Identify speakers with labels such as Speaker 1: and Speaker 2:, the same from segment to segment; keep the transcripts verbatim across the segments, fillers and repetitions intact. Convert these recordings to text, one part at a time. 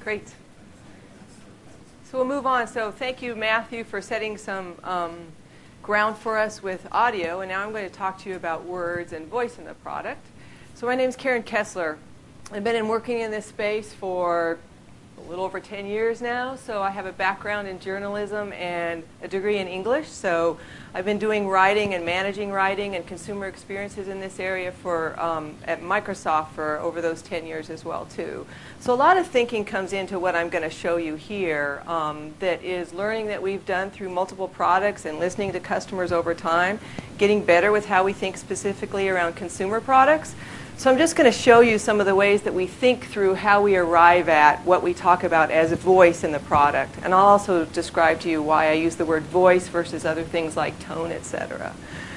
Speaker 1: Great. So we'll move on. So thank you, Matthew, for setting some um, ground for us with audio. And now I'm going to talk to you about words and voice in the product. So my name is Karen Kessler. I've been in working in this space for a little over ten years now. So I have a background in journalism and a degree in English. So I've been doing writing and managing writing and consumer experiences in this area for um, at Microsoft for over those ten years as well, too. So a lot of thinking comes into what I'm going to show you here um, that is learning that we've done through multiple products and listening to customers over time, getting better with how we think specifically around consumer products. So I'm just going to show you some of the ways that we think through how we arrive at what we talk about as voice in the product. And I'll also describe to you why I use the word voice versus other things like tone, et cetera.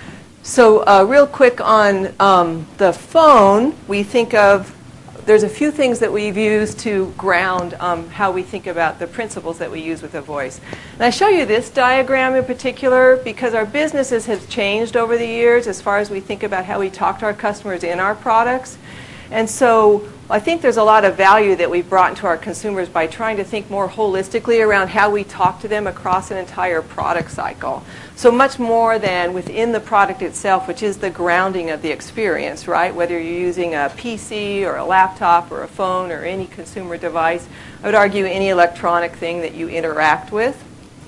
Speaker 1: So uh, real quick on um, the phone, we think of, there's a few things that we've used to ground um, how we think about the principles that we use with a voice. And I show you this diagram in particular because our businesses have changed over the years as far as we think about how we talk to our customers in our products. And so I think there's a lot of value that we've brought into our consumers by trying to think more holistically around how we talk to them across an entire product cycle. So much more than within the product itself, which is the grounding of the experience, right? Whether you're using a P C or a laptop or a phone or any consumer device, I would argue any electronic thing that you interact with.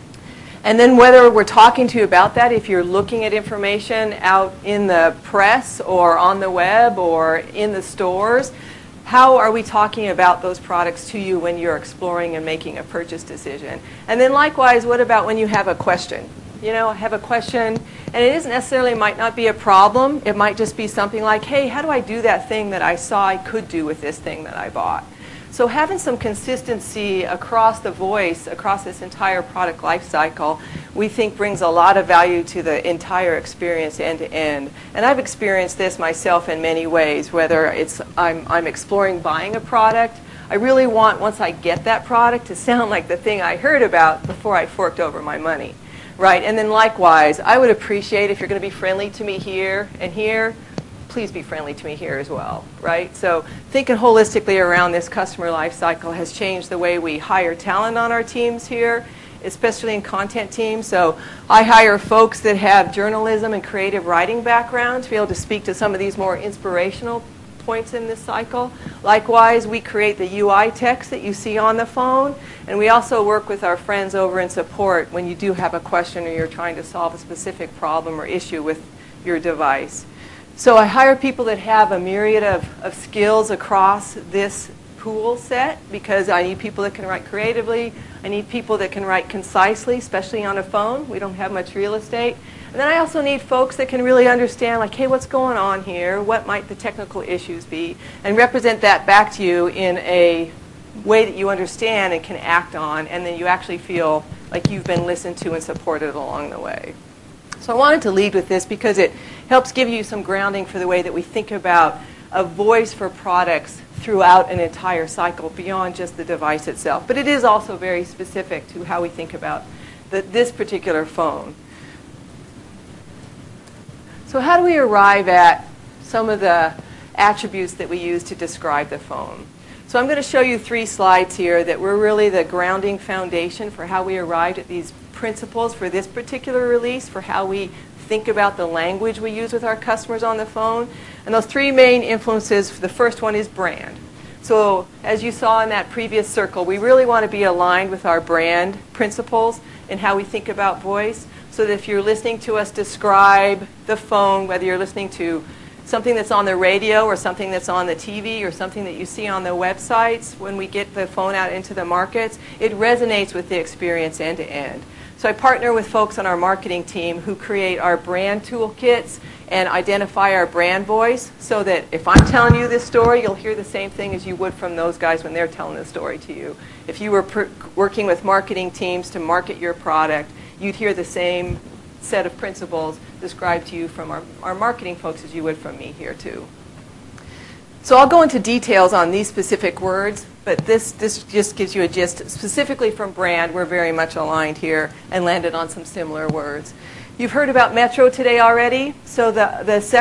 Speaker 1: And then whether we're talking to you about that, if you're looking at information out in the press or on the web or in the stores, how are we talking about those products to you when you're exploring and making a purchase decision? And then likewise, what about when you have a question? You know, I have a question, and it isn't necessarily, might not be a problem. It might just be something like, hey, how do I do that thing that I saw I could do with this thing that I bought? So having some consistency across the voice, across this entire product life cycle, we think brings a lot of value to the entire experience end to end. And I've experienced this myself in many ways, whether it's I'm, I'm exploring buying a product. I really want, once I get that product, to sound like the thing I heard about before I forked over my money. Right, and then likewise, I would appreciate if you're going to be friendly to me here and here, please be friendly to me here as well, right? So thinking holistically around this customer life cycle has changed the way we hire talent on our teams here, especially in content teams. So I hire folks that have journalism and creative writing backgrounds to be able to speak to some of these more inspirational points in this cycle. Likewise, we create the U I text that you see on the phone, and we also work with our friends over in support when you do have a question or you're trying to solve a specific problem or issue with your device. So I hire people that have a myriad of, of skills across this pool set because I need people that can write creatively. I need people that can write concisely, especially on a phone. We don't have much real estate. And then I also need folks that can really understand, like, hey, what's going on here? What might the technical issues be? And represent that back to you in a way that you understand and can act on, and then you actually feel like you've been listened to and supported along the way. So I wanted to lead with this because it helps give you some grounding for the way that we think about a voice for products throughout an entire cycle beyond just the device itself. But it is also very specific to how we think about the, this particular phone. So how do we arrive at some of the attributes that we use to describe the phone? So I'm going to show you three slides here that were really the grounding foundation for how we arrived at these principles for this particular release, for how we think about the language we use with our customers on the phone. And those three main influences, the first one is brand. So as you saw in that previous circle, we really want to be aligned with our brand principles in how we think about voice. So that if you're listening to us describe the phone, whether you're listening to something that's on the radio or something that's on the T V or something that you see on the websites, when we get the phone out into the markets, it resonates with the experience end to end. So I partner with folks on our marketing team who create our brand toolkits and identify our brand voice so that if I'm telling you this story, you'll hear the same thing as you would from those guys when they're telling the story to you. If you were per- working with marketing teams to market your product, you'd hear the same set of principles described to you from our, our marketing folks as you would from me here too. So I'll go into details on these specific words, but this, this just gives you a gist. Specifically from brand, we're very much aligned here and landed on some similar words. You've heard about Metro today already. So the, the second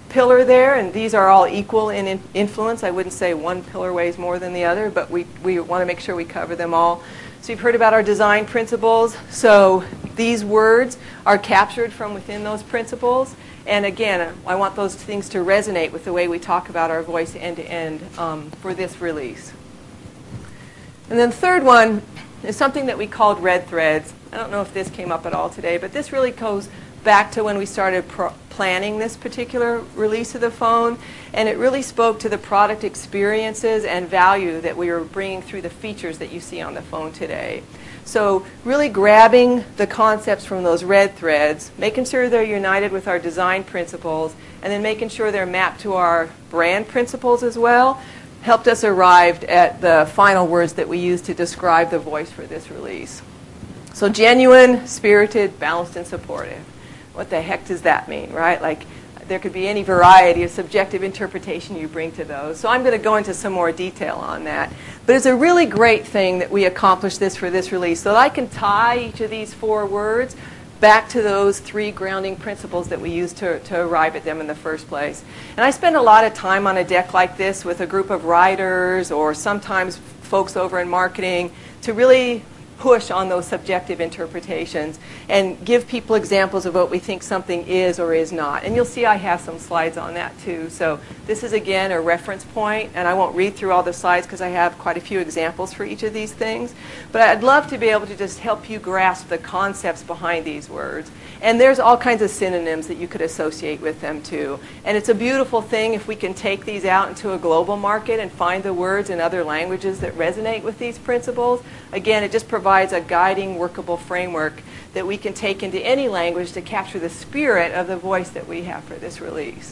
Speaker 1: pillar there, and these are all equal in, in influence. I wouldn't say one pillar weighs more than the other, but we, we want to make sure we cover them all. So you've heard about our design principles. So these words are captured from within those principles. And again, I want those things to resonate with the way we talk about our voice end-to-end um, for this release. And then the third one is something that we called red threads. I don't know if this came up at all today, but this really goes back to when we started pro planning this particular release of the phone, and it really spoke to the product experiences and value that we were bringing through the features that you see on the phone today. So really grabbing the concepts from those red threads, making sure they're united with our design principles, and then making sure they're mapped to our brand principles as well, helped us arrive at the final words that we used to describe the voice for this release. So genuine, spirited, balanced, and supportive. What the heck does that mean, right? Like, there could be any variety of subjective interpretation you bring to those. So I'm going to go into some more detail on that. But it's a really great thing that we accomplished this for this release, so that I can tie each of these four words back to those three grounding principles that we used to, to arrive at them in the first place. And I spend a lot of time on a deck like this with a group of writers or sometimes folks over in marketing to really push on those subjective interpretations and give people examples of what we think something is or is not. And you'll see I have some slides on that too. So this is again a reference point, and I won't read through all the slides because I have quite a few examples for each of these things. But I'd love to be able to just help you grasp the concepts behind these words. And there's all kinds of synonyms that you could associate with them too. And it's a beautiful thing if we can take these out into a global market and find the words in other languages that resonate with these principles. Again, it just provides a guiding, workable framework that we can take into any language to capture the spirit of the voice that we have for this release.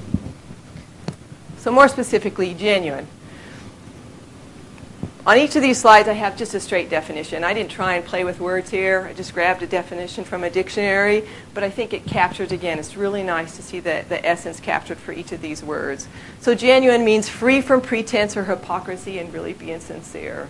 Speaker 1: So more specifically, genuine. On each of these slides, I have just a straight definition. I didn't try and play with words here. I just grabbed a definition from a dictionary, but I think it captures, again, it's really nice to see the, the essence captured for each of these words. So genuine means free from pretense or hypocrisy and really being sincere.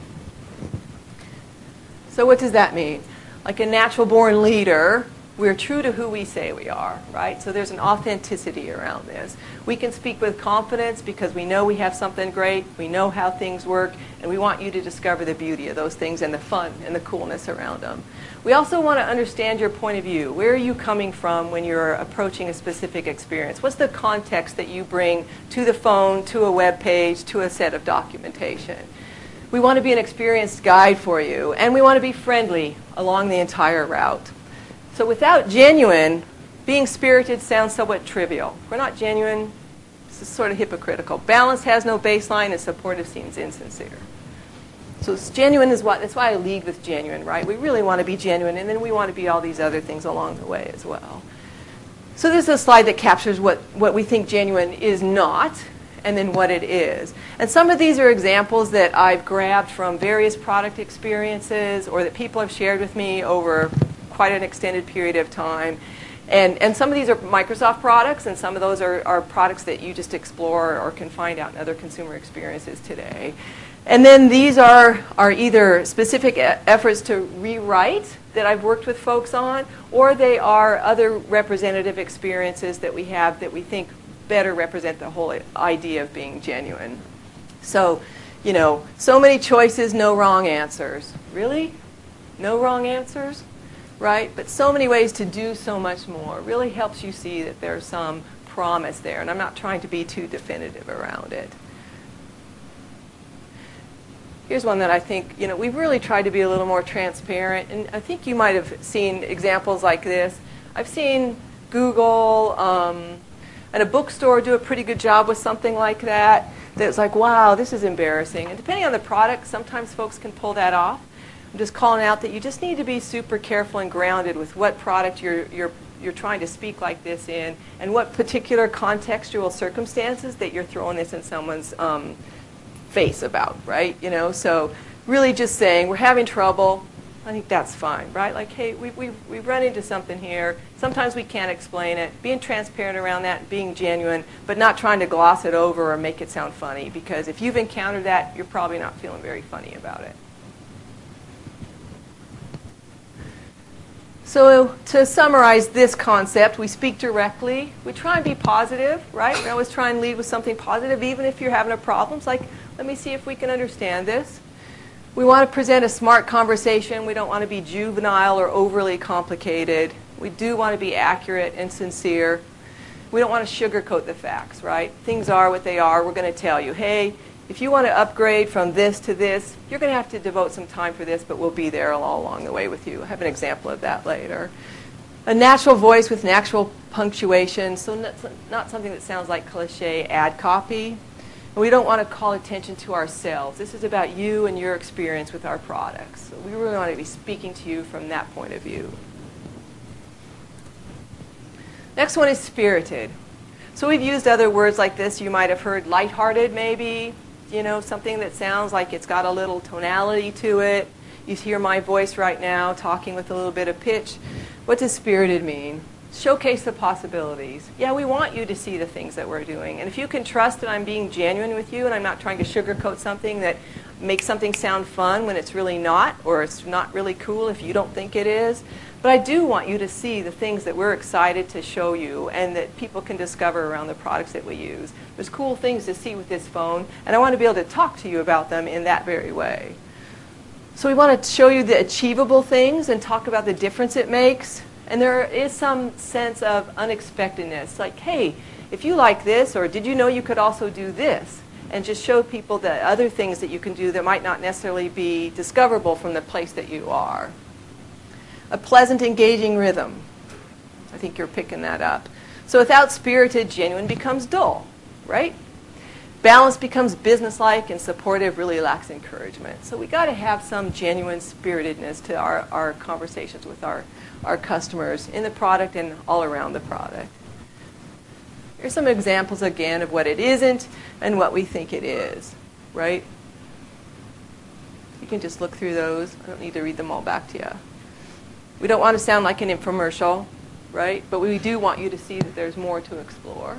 Speaker 1: So what does that mean? Like a natural-born leader, we're true to who we say we are, right? So there's an authenticity around this. We can speak with confidence because we know we have something great, we know how things work, and we want you to discover the beauty of those things and the fun and the coolness around them. We also want to understand your point of view. Where are you coming from when you're approaching a specific experience? What's the context that you bring to the phone, to a web page, to a set of documentation? We want to be an experienced guide for you, and we want to be friendly along the entire route. So without genuine, being spirited sounds somewhat trivial. If we're not genuine, this is sort of hypocritical. Balance has no baseline, and supportive seems insincere. So it's genuine is what, that's why I lead with genuine, right? We really want to be genuine, and then we want to be all these other things along the way as well. So this is a slide that captures what, what we think genuine is not, and then what it is. And some of these are examples that I've grabbed from various product experiences or that people have shared with me over quite an extended period of time. And, and some of these are Microsoft products, and some of those are, are products that you just explore or can find out in other consumer experiences today. And then these are, are either specific e- efforts to rewrite that I've worked with folks on, or they are other representative experiences that we have that we think better represent the whole idea of being genuine. So, you know, so many choices, no wrong answers. Really? No wrong answers? Right? But so many ways to do so much more. Really helps you see that there's some promise there. And I'm not trying to be too definitive around it. Here's one that I think, you know, we've really tried to be a little more transparent. And I think you might have seen examples like this. I've seen Google um, and a bookstore do a pretty good job with something like that. That's like, wow, this is embarrassing. And depending on the product, sometimes folks can pull that off. I'm just calling out that you just need to be super careful and grounded with what product you're, you're, you're trying to speak like this in and what particular contextual circumstances that you're throwing this in someone's um, face about, right? You know, so really just saying, we're having trouble. I think that's fine, right? Like, hey, we, we, we've run into something here. Sometimes we can't explain it. Being transparent around that, being genuine, but not trying to gloss it over or make it sound funny, because if you've encountered that, you're probably not feeling very funny about it. So to summarize this concept, we speak directly. We try and be positive, right? We always try and lead with something positive, even if you're having a problem. It's like, let me see if we can understand this. We want to present a smart conversation. We don't want to be juvenile or overly complicated. We do want to be accurate and sincere. We don't want to sugarcoat the facts, right? Things are what they are. We're going to tell you, hey, if you want to upgrade from this to this, you're going to have to devote some time for this, but we'll be there all along the way with you. I have an example of that later. A natural voice with natural punctuation, so not, not something that sounds like cliche ad copy. And we don't want to call attention to ourselves. This is about you and your experience with our products. So we really want to be speaking to you from that point of view. Next one is spirited. So we've used other words like this. You might have heard lighthearted, maybe. You know, something that sounds like it's got a little tonality to it. You hear my voice right now talking with a little bit of pitch. What does spirited mean? Showcase the possibilities. Yeah, we want you to see the things that we're doing. And if you can trust that I'm being genuine with you and I'm not trying to sugarcoat something that makes something sound fun when it's really not, or it's not really cool if you don't think it is. But I do want you to see the things that we're excited to show you and that people can discover around the products that we use. There's cool things to see with this phone, and I want to be able to talk to you about them in that very way. So we want to show you the achievable things and talk about the difference it makes. And there is some sense of unexpectedness, like, hey, if you like this, or did you know you could also do this? And just show people the other things that you can do that might not necessarily be discoverable from the place that you are. A pleasant, engaging rhythm. I think you're picking that up. So without spirited, genuine becomes dull, right? Balance becomes businesslike, and supportive really lacks encouragement. So we got to have some genuine spiritedness to our, our conversations with our, our customers in the product and all around the product. Here's some examples again of what it isn't and what we think it is, right? You can just look through those. I don't need to read them all back to you. We don't want to sound like an infomercial, right? But we do want you to see that there's more to explore.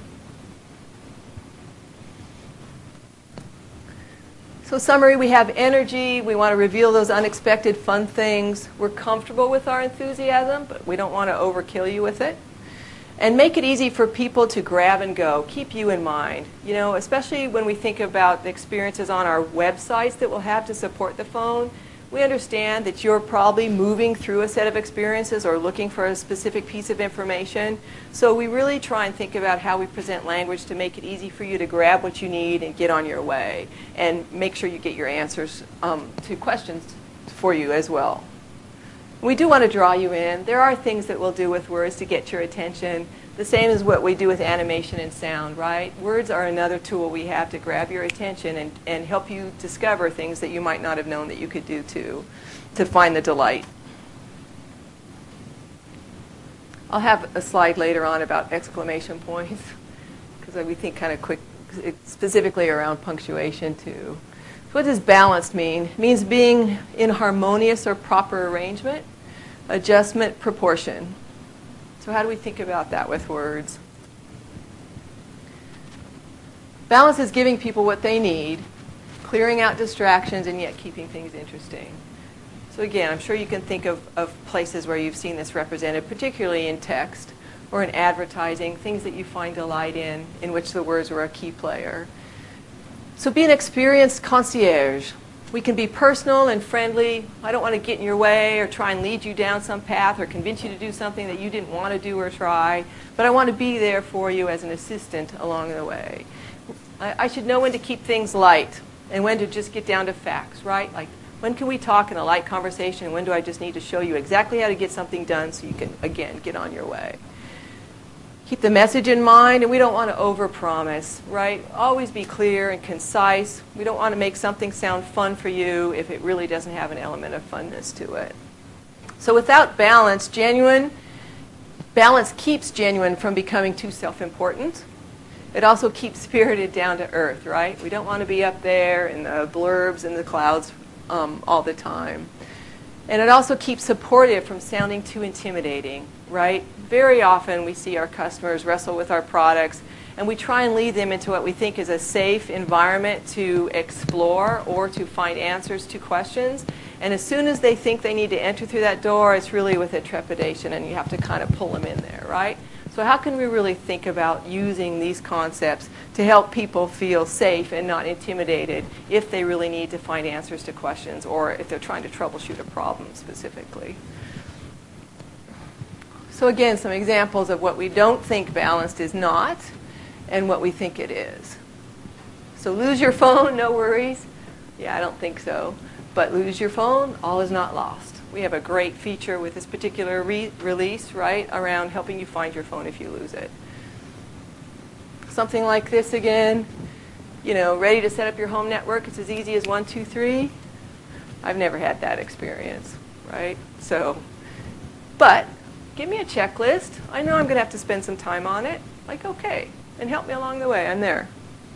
Speaker 1: So summary, we have energy. We want to reveal those unexpected fun things. We're comfortable with our enthusiasm, but we don't want to overkill you with it. And make it easy for people to grab and go. Keep you in mind. You know, especially when we think about the experiences on our websites that we'll have to support the phone. We understand that you're probably moving through a set of experiences or looking for a specific piece of information. So we really try and think about how we present language to make it easy for you to grab what you need and get on your way. And make sure you get your answers um, to questions for you as well. We do want to draw you in. There are things that we'll do with words to get your attention. The same as what we do with animation and sound, right? Words are another tool we have to grab your attention and, and help you discover things that you might not have known that you could do too, to find the delight. I'll have a slide later on about exclamation points, because we think kind of quick, specifically around punctuation too. So what does balanced mean? It means being in harmonious or proper arrangement, adjustment, proportion. So how do we think about that with words? Balance is giving people what they need, clearing out distractions, and yet keeping things interesting. So again, I'm sure you can think of, of places where you've seen this represented, particularly in text or in advertising, things that you find delight in, in which the words were a key player. So be an experienced concierge. We can be personal and friendly. I don't want to get in your way or try and lead you down some path or convince you to do something that you didn't want to do or try. But I want to be there for you as an assistant along the way. I, I should know when to keep things light and when to just get down to facts, right? Like, when can we talk in a light conversation? When do I just need to show you exactly how to get something done so you can, again, get on your way? Keep the message in mind, and we don't want to overpromise, right? Always be clear and concise. We don't want to make something sound fun for you if it really doesn't have an element of funness to it. So without balance, genuine, balance keeps genuine from becoming too self-important. It also keeps spirited down to earth, right? We don't want to be up there in the blurbs and the clouds um, all the time. And it also keeps supportive from sounding too intimidating, right? Very often we see our customers wrestle with our products, and we try and lead them into what we think is a safe environment to explore or to find answers to questions. And as soon as they think they need to enter through that door, it's really with a trepidation, and you have to kind of pull them in there, right? So how can we really think about using these concepts to help people feel safe and not intimidated if they really need to find answers to questions or if they're trying to troubleshoot a problem specifically? So again, some examples of what we don't think balanced is not and what we think it is. So lose your phone, no worries. Yeah, I don't think so. But lose your phone, all is not lost. We have a great feature with this particular re release, right, around helping you find your phone if you lose it. Something like this again, you know, ready to set up your home network. It's as easy as one, two, three. I've never had that experience, right? So, but give me a checklist. I know I'm going to have to spend some time on it. Like, okay, and help me along the way. I'm there.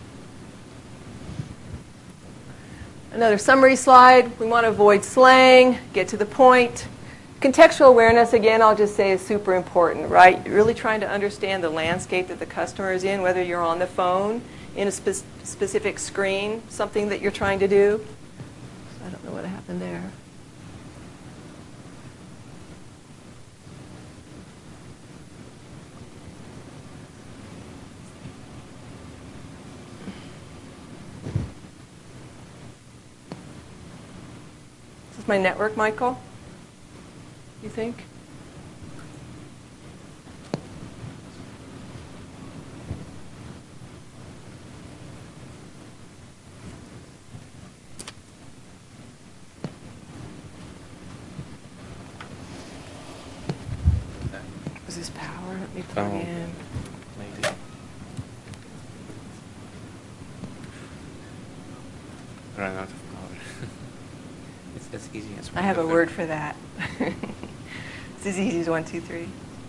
Speaker 1: Another summary slide. We want to avoid slang, get to the point. Contextual awareness, again, I'll just say is super important, right? You're really trying to understand the landscape that the customer is in, whether you're on the phone, in a spe specific screen, something that you're trying to do. I don't know what happened there. Is my network, Michael? You think? Was this power? Let me plug
Speaker 2: Oh.
Speaker 1: in.
Speaker 2: Maybe. Run out of power. It's as easy as
Speaker 1: I have a word for that. It's as easy as one, two, three.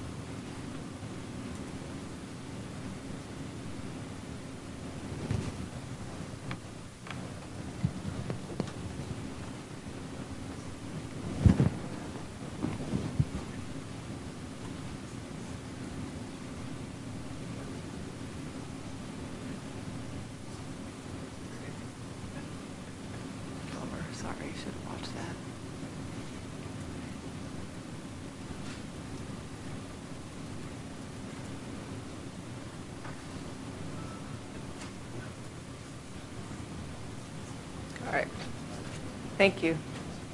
Speaker 1: Bummer. Sorry, I should have watched that. All right. Thank you.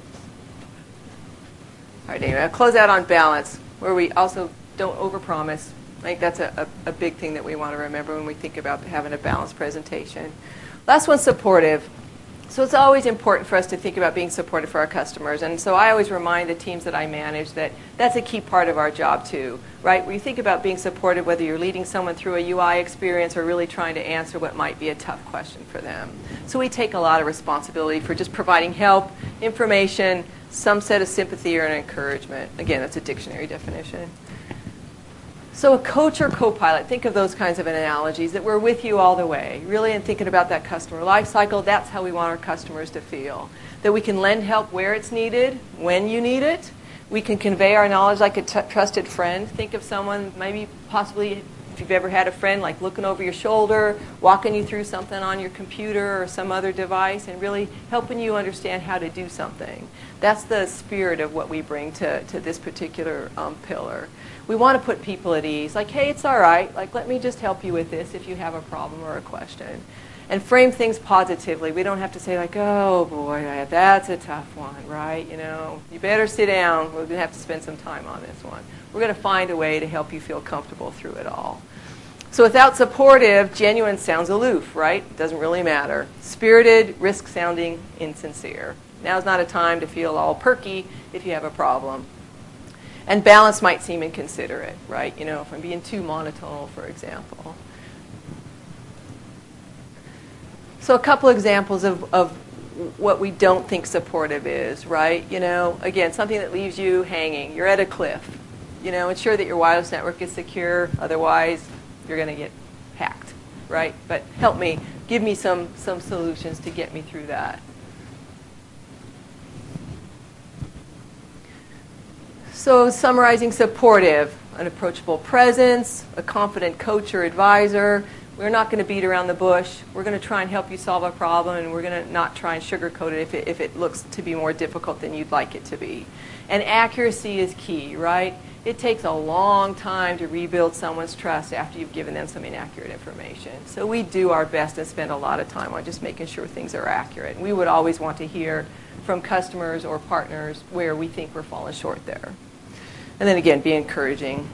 Speaker 1: All right, anyway, I'll close out on balance, where we also don't overpromise. I think that's a, a, a big thing that we want to remember when we think about having a balanced presentation. Last one's supportive. So it's always important for us to think about being supportive for our customers. And so I always remind the teams that I manage that that's a key part of our job too, right? When you think about being supportive, whether you're leading someone through a U I experience or really trying to answer what might be a tough question for them. So we take a lot of responsibility for just providing help, information, some set of sympathy or an encouragement. Again, that's a dictionary definition. So a coach or co-pilot, think of those kinds of analogies, that we're with you all the way. Really in thinking about that customer life cycle, that's how we want our customers to feel. That we can lend help where it's needed, when you need it. We can convey our knowledge like a t trusted friend. Think of someone, maybe possibly, if you've ever had a friend, like looking over your shoulder, walking you through something on your computer or some other device, and really helping you understand how to do something. That's the spirit of what we bring to, to this particular um, pillar. We want to put people at ease, like, hey, it's all right. Like, let me just help you with this if you have a problem or a question. And frame things positively. We don't have to say, like, oh, boy, that's a tough one, right? You know, you better sit down. We're going to have to spend some time on this one. We're going to find a way to help you feel comfortable through it all. So without supportive, genuine sounds aloof, right? It doesn't really matter. Spirited, risk-sounding, insincere. Now's not a time to feel all perky if you have a problem. And balance might seem inconsiderate, right? You know, if I'm being too monotonal, for example. So a couple examples of, of what we don't think supportive is, right? You know, again, something that leaves you hanging. You're at a cliff. You know, ensure that your wireless network is secure. Otherwise, you're going to get hacked, right? But help me. Give me some, some solutions to get me through that. So summarizing supportive, an approachable presence, a confident coach or advisor. We're not going to beat around the bush. We're going to try and help you solve a problem, and we're going to not try and sugarcoat it if, it if it looks to be more difficult than you'd like it to be. And accuracy is key, right? It takes a long time to rebuild someone's trust after you've given them some inaccurate information. So we do our best and spend a lot of time on just making sure things are accurate. And we would always want to hear from customers or partners where we think we're falling short there. And then again, be encouraging.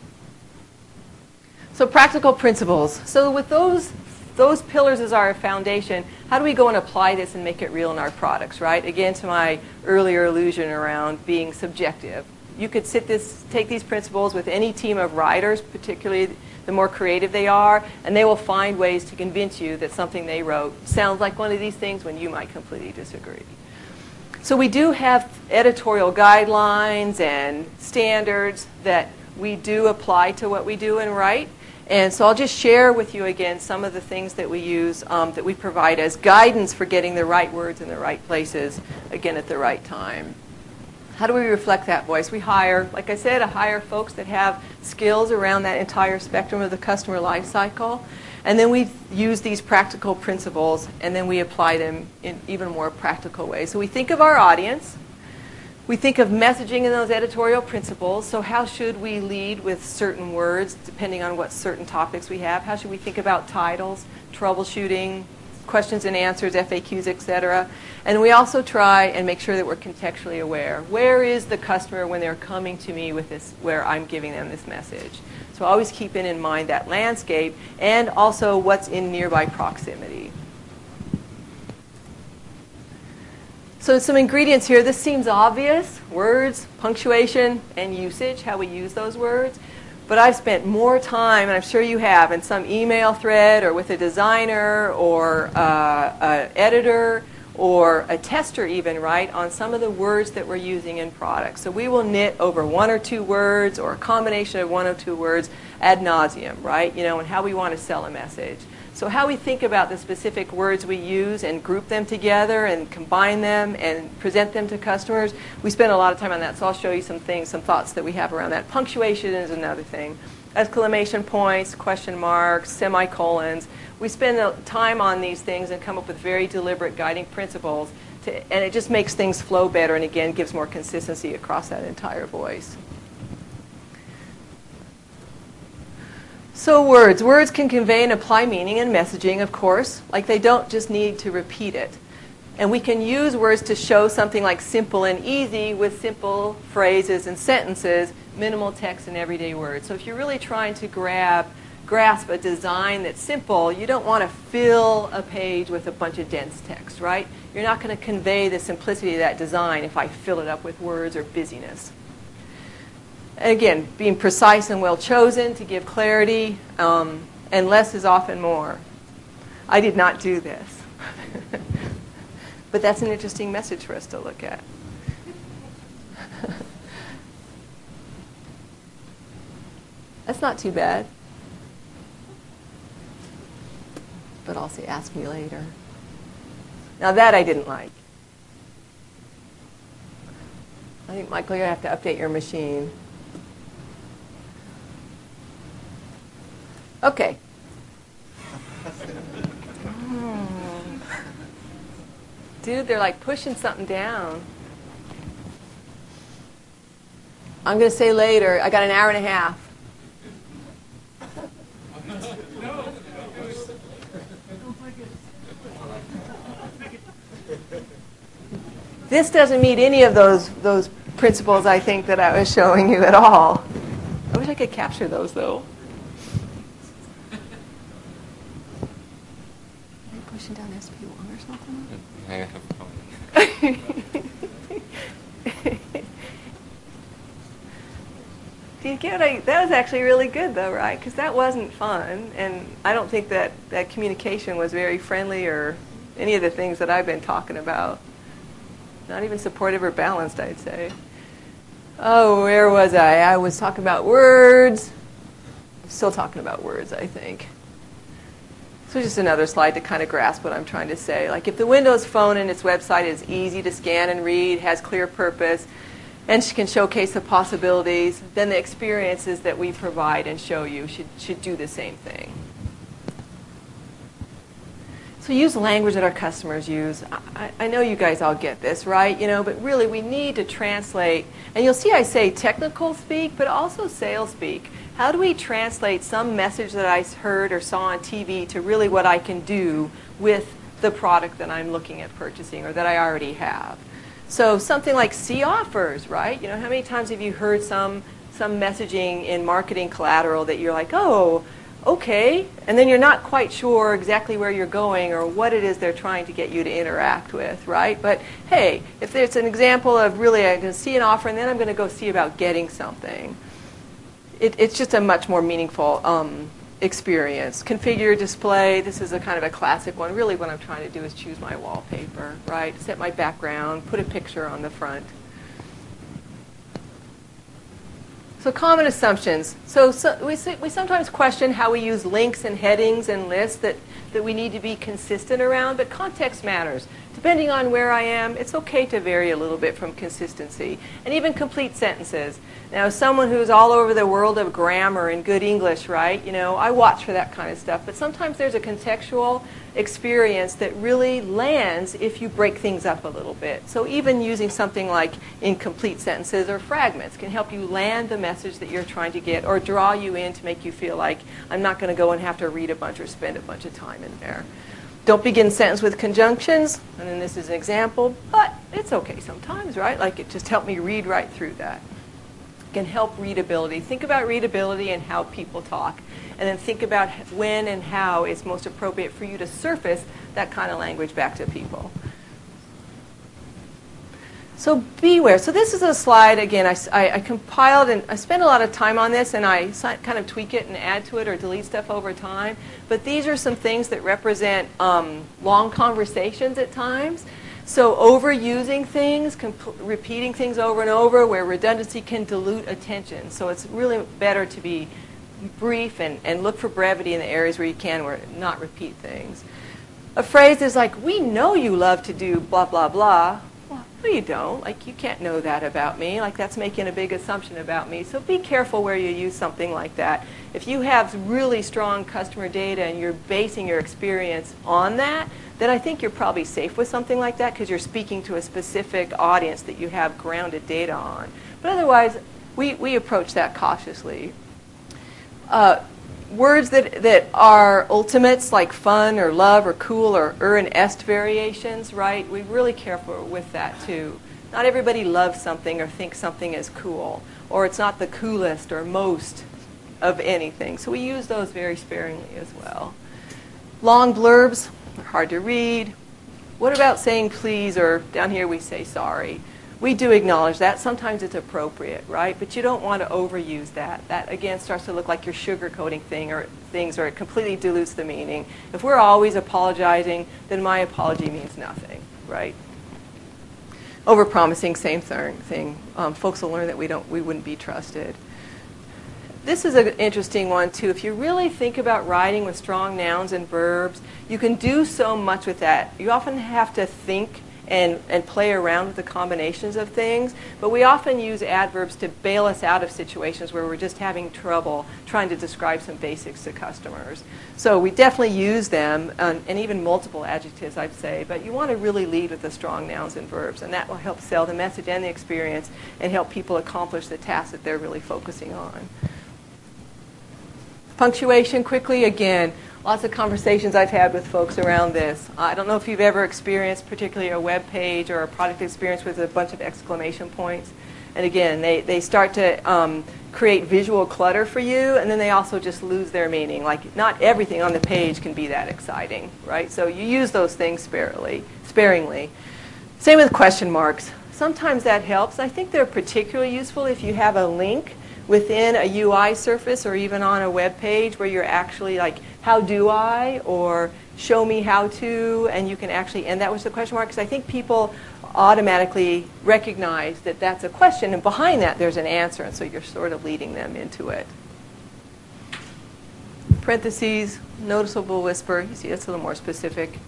Speaker 1: So practical principles. So with those, those pillars as our foundation, how do we go and apply this and make it real in our products, right? Again, to my earlier illusion around being subjective. You could sit this, take these principles with any team of writers, particularly the more creative they are, and they will find ways to convince you that something they wrote sounds like one of these things when you might completely disagree. So we do have editorial guidelines and standards that we do apply to what we do and write. And so I'll just share with you again some of the things that we use, um, that we provide as guidance for getting the right words in the right places, again, at the right time. How do we reflect that voice? We hire, like I said, I hire folks that have skills around that entire spectrum of the customer life cycle. And then we use these practical principles, and then we apply them in even more practical ways. So we think of our audience. We think of messaging in those editorial principles. So how should we lead with certain words, depending on what certain topics we have? How should we think about titles, troubleshooting, questions and answers, F A Qs, et cetera? And we also try and make sure that we're contextually aware. Where is the customer when they're coming to me with this, where I'm giving them this message? So always keeping in mind that landscape and also what's in nearby proximity. So some ingredients here. This seems obvious. Words, punctuation, and usage, how we use those words. But I've spent more time, and I'm sure you have, in some email thread or with a designer or uh, an editor or a tester even, right, on some of the words that we're using in products. So we will knit over one or two words or a combination of one or two words ad nauseum, right, you know, and how we want to sell a message. So how we think about the specific words we use and group them together and combine them and present them to customers, we spend a lot of time on that. So I'll show you some things, some thoughts that we have around that. Punctuation is another thing. Exclamation points, question marks, semicolons. We spend time on these things and come up with very deliberate guiding principles, to, and it just makes things flow better and, again, gives more consistency across that entire voice. So words. Words can convey and apply meaning and messaging, of course. Like, they don't just need to repeat it. And we can use words to show something like simple and easy with simple phrases and sentences, minimal text and everyday words. So if you're really trying to grab, grasp a design that's simple, you don't want to fill a page with a bunch of dense text, right? You're not going to convey the simplicity of that design if I fill it up with words or busyness. And again, being precise and well chosen to give clarity, um, and less is often more. I did not do this. But that's an interesting message for us to look at. That's not too bad. But I'll say, ask me later. Now that I didn't like. I think, Michael, you're going to have to update your machine. Okay. Oh. Dude, they're like pushing something down. I'm going to say later, I got an hour and a half. This doesn't meet any of those those principles, I think, that I was showing you at all. I wish I could capture those, though. Are they pushing down S P one or something?
Speaker 2: I have
Speaker 1: Do you get what I, that was actually really good, though, right? Because that wasn't fun, and I don't think that, that communication was very friendly or any of the things that I've been talking about. Not even supportive or balanced, I'd say. Oh, where was I? I was talking about words. I'm still talking about words, I think. So just another slide to kind of grasp what I'm trying to say. Like, if the Windows Phone and its website is easy to scan and read, has clear purpose, and can showcase the possibilities, then the experiences that we provide and show you should, should do the same thing. So use language that our customers use. I, I know you guys all get this, right? You know, but really we need to translate. And you'll see I say technical speak, but also sales speak. How do we translate some message that I heard or saw on T V to really what I can do with the product that I'm looking at purchasing or that I already have? So something like see offers, right? You know, how many times have you heard some some messaging in marketing collateral that you're like, oh, okay, and then you're not quite sure exactly where you're going or what it is they're trying to get you to interact with, right? But hey, if there's an example of really I'm going to see an offer and then I'm going to go see about getting something, it, it's just a much more meaningful um, experience. Configure display, this is a kind of a classic one. Really what I'm trying to do is choose my wallpaper, right? Set my background, put a picture on the front. So common assumptions. So, so we, we sometimes question how we use links and headings and lists that, that we need to be consistent around, but context matters. Depending on where I am, it's okay to vary a little bit from consistency. And even complete sentences. Now, as someone who's all over the world of grammar and good English, right, you know, I watch for that kind of stuff. But sometimes there's a contextual experience that really lands if you break things up a little bit. So even using something like incomplete sentences or fragments can help you land the message that you're trying to get or draw you in to make you feel like I'm not going to go and have to read a bunch or spend a bunch of time in there. Don't begin a sentence with conjunctions, and then this is an example, but it's okay sometimes, right? Like it just helped me read right through that. It can help readability. Think about readability and how people talk, and then think about when and how it's most appropriate for you to surface that kind of language back to people. So beware. So this is a slide, again, I, I, I compiled and I spent a lot of time on this and I kind of tweak it and add to it or delete stuff over time. But these are some things that represent um, long conversations at times. So overusing things, repeating things over and over where redundancy can dilute attention. So it's really better to be brief and, and look for brevity in the areas where you can, where not repeat things. A phrase is like, we know you love to do blah, blah, blah. No, you don't. Like, you can't know that about me. Like, that's making a big assumption about me. So be careful where you use something like that. If you have really strong customer data and you're basing your experience on that, then I think you're probably safe with something like that because you're speaking to a specific audience that you have grounded data on. But otherwise, we, we approach that cautiously. Uh, Words that, that are ultimates like fun or love or cool or er and est variations, right? We're really careful with that too. Not everybody loves something or thinks something is cool, or it's not the coolest or most of anything. So we use those very sparingly as well. Long blurbs are hard to read. What about saying please, or down here we say sorry? We do acknowledge that. Sometimes it's appropriate, right? But you don't want to overuse that. That, again, starts to look like you're sugarcoating thing or things, or it completely dilutes the meaning. If we're always apologizing, then my apology means nothing, right? Overpromising, same thing. Um, folks will learn that we don't, we wouldn't be trusted. This is an interesting one, too. If you really think about writing with strong nouns and verbs, you can do so much with that. You often have to think And, and play around with the combinations of things. But we often use adverbs to bail us out of situations where we're just having trouble trying to describe some basics to customers. So we definitely use them, um, and even multiple adjectives, I'd say. But you want to really lead with the strong nouns and verbs, and that will help sell the message and the experience and help people accomplish the task that they're really focusing on. Punctuation, quickly, again. Lots of conversations I've had with folks around this. I don't know if you've ever experienced particularly a web page or a product experience with a bunch of exclamation points. And again, they, they start to um, create visual clutter for you, and then they also just lose their meaning. Like, not everything on the page can be that exciting, right? So you use those things sparingly. sparingly. Same with question marks. Sometimes that helps. I think they're particularly useful if you have a link within a U I surface or even on a web page where you're actually like, how do I, or show me how to, and you can actually end that with the question mark, because I think people automatically recognize that that's a question, and behind that there's an answer, and so you're sort of leading them into it. Parentheses, noticeable whisper, you see that's a little more specific.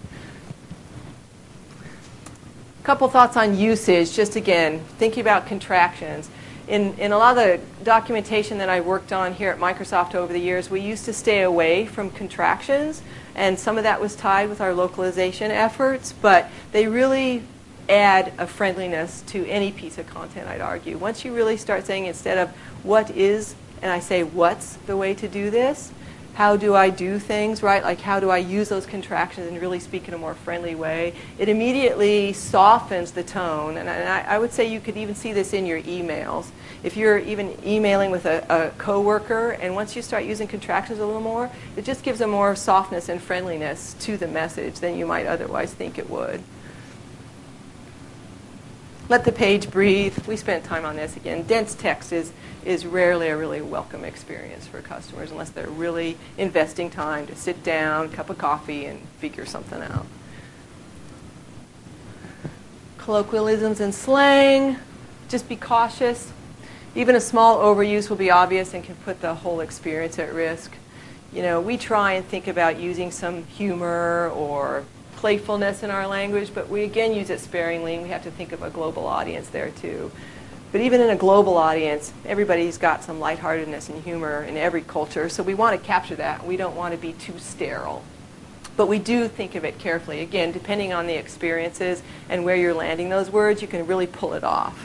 Speaker 1: A couple thoughts on usage, just again, thinking about contractions. in, in a lot of the documentation that I worked on here at Microsoft over the years, we used to stay away from contractions, and some of that was tied with our localization efforts, but they really add a friendliness to any piece of content, I'd argue. Once you really start saying, instead of what is, and I say what's the way to do this, how do I do things, right? Like how do I use those contractions and really speak in a more friendly way? It immediately softens the tone. And I, I would say you could even see this in your emails. If you're even emailing with a, a coworker, and once you start using contractions a little more, it just gives a more softness and friendliness to the message than you might otherwise think it would. Let the page breathe. We spent time on this again. Dense text is, is rarely a really welcome experience for customers unless they're really investing time to sit down, cup of coffee, and figure something out. Colloquialisms and slang. Just be cautious. Even a small overuse will be obvious and can put the whole experience at risk. You know, we try and think about using some humor or playfulness in our language, but we again use it sparingly, and we have to think of a global audience there too. But even in a global audience, everybody's got some lightheartedness and humor in every culture, so we want to capture that. We don't want to be too sterile. But we do think of it carefully. Again, depending on the experiences and where you're landing those words, you can really pull it off.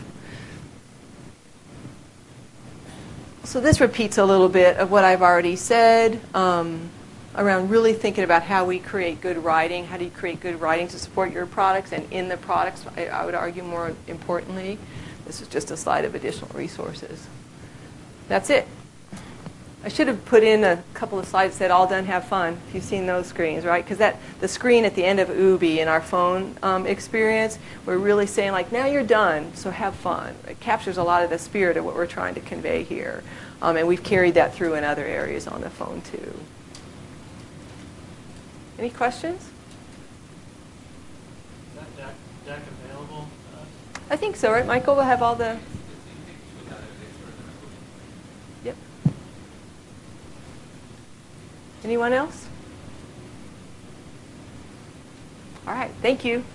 Speaker 1: So this repeats a little bit of what I've already said. Um, around really thinking about how we create good writing. How do you create good writing to support your products and in the products, I, I would argue more importantly. This is just a slide of additional resources. That's it. I should have put in a couple of slides that said all done, have fun, if you've seen those screens, right? Because that the screen at the end of Ubi in our phone um, experience, we're really saying like, now you're done, so have fun. It captures a lot of the spirit of what we're trying to convey here. Um, and we've carried that through in other areas on the phone too. Any questions?
Speaker 3: Is that deck, deck available? Uh,
Speaker 1: I think so, right? Michael will have all the... Yep. Anyone else? All right, thank you.